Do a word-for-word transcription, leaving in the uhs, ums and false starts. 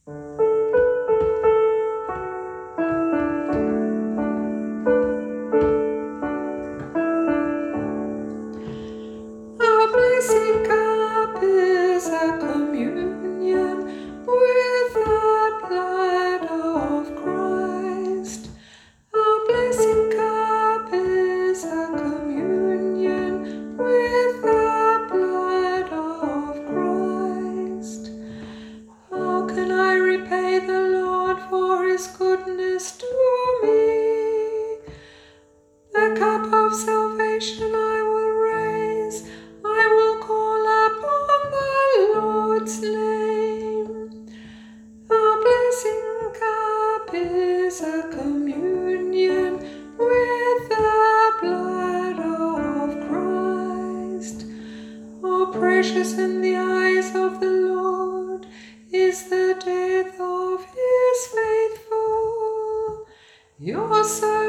Our blessed cup is a communion with the blood of Christ. Our blessed cup is a communion with the blood of Christ. How can I repay the Lord for his goodness to me? The cup of salvation I will raise, I will call upon the Lord's name. Our blessing cup is a communion with the blood of Christ. Oh, precious in the eyes of the Lord is the death of his faithful. Your servant